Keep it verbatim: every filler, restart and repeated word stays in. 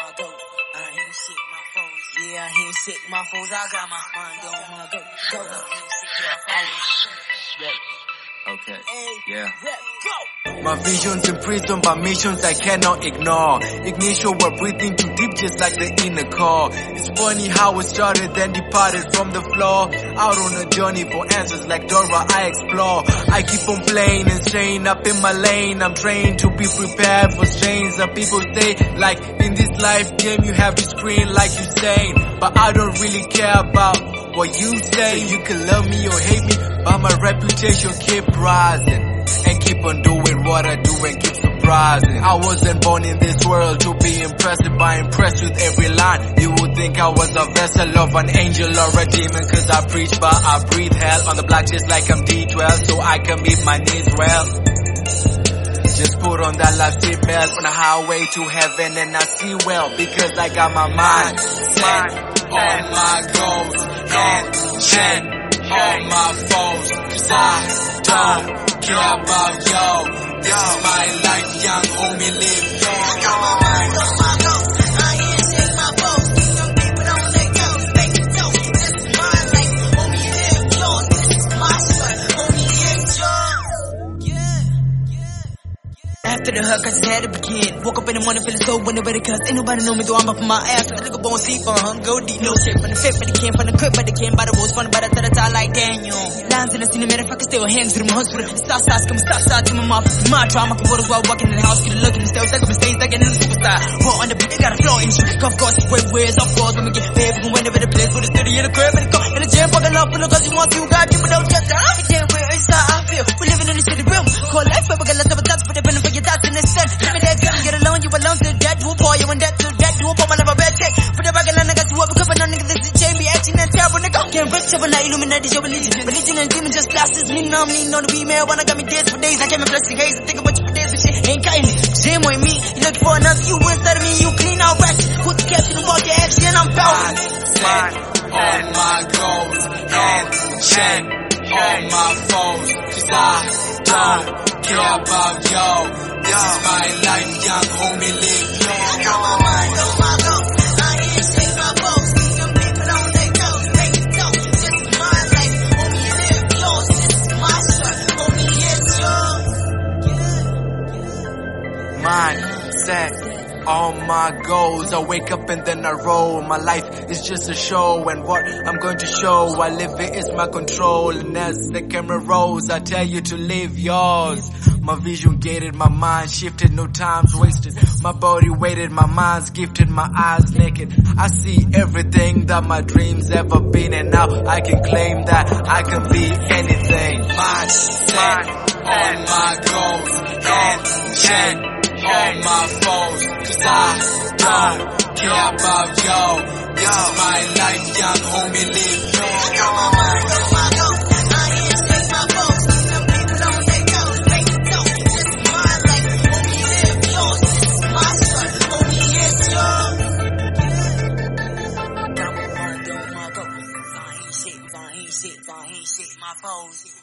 my goals. I ain't shit, my foes. Yeah, I ain't shit, my foes. I got my mind on my go. Go. Okay. Yeah. Go. My vision's in prison, but missions I cannot ignore. Ignition, we're breathing too deep, just like the inner core. It's funny how it started, then departed from the floor. Out on a journey for answers like Dora, I explore. I keep on playing and staying up in my lane. I'm trained to be prepared for strains. Some people say, like, in this life game, you have your screen like you saying. But I don't really care about what you say. You can love me or hate me, but my reputation keep rising. And keep on doing what I do and keep surprising. I wasn't born in this world to be impressed, by impressed with every line. You would think I was a vessel of an angel or a demon, cause I preach but I breathe hell on the block just like I'm D twelve, so I can meet my needs well. Just put on that life seatbelt on the highway to heaven and I see well, because I got my mind set on my goals and check all my foes, cause I don't care about yo. This is my life, young homie, live yo. I got my mind on my goals, I ain't shake my foes. Some people don't let go, make it so. This is my life, homie, live yours. This is my story, homie, it's yours. Yeah, yeah. After the hug, I just had to begin. Woke up in the morning feeling so wonderful, cause ain't nobody know me, though I'm up on my ass. I look up on sleep on hung, go deep, no shit. From the fit, but they can't, from the crib, but they can't. By the rules, funny, but I tell the tie like Daniel. Lines in the scene, matter of fact, I still hands with my hospital. Stop, stop, come, stop, stop, to my mouth. My trauma, can waters while walking in the house, get a look in the stairs, like I'm mistakes, like an superstar. Raw on the beat, they got a flaw in you. Of course, where, where's off course, when we get paid, we can win over the place, with the city in the crib, and the car, in the gym, fucking up, and cause you want to, God, people don't get that. I can't where it's how I feel. We living in the city realm. Call life, but we got lots of thoughts, but they're feeling for your thoughts in the sun. Give me that gun, get alone, you alone to death, you a boy, you and that to death, you a boy, my love, a red check. For the regular niggas, you up, because no niggas, this is chain, be acting that terrible, nigga. Can't break, seven, I illuminate your religion. Religion and demon just classes, me, no, me, no, the female, wanna got me dead for days. I came in blessing haze, I think about you for days, but shit ain't kindly. Jam with me, you look for another, you instead of me, you clean out rest. Put the captain and walk your action, and I'm bouncing. Set all my goals and check all my foes, cause I don't care about yo. This is my life, young homie, live yo. I got my mind on my goals, I ain't shake my foes. Some people don't let go, make it go. This is my life, homie, live yours. This is my story, homie, it's yours. Mind set all my goals. I wake up and then I roll. My life is just a show, and what I'm going to show, I live it is my control. And as the camera rolls, I tell you to live yours. My vision gated, my mind shifted, no time's wasted. My body waited, my mind's gifted, my eyes naked. I see everything that my dreams ever been, and now I can claim that I can be anything. Mind set on my goals and check all my foes, cause I don't care about yo. This is my life, young homie, live yo. I got my mind on my goals, I ain't shake my foes. Some people don't let go, make it go. This is my life, homie, live yours. This is my story, homie, it's yours. Got my mind on my goals, I ain't shit, I ain't shit, I ain't shit, my foes.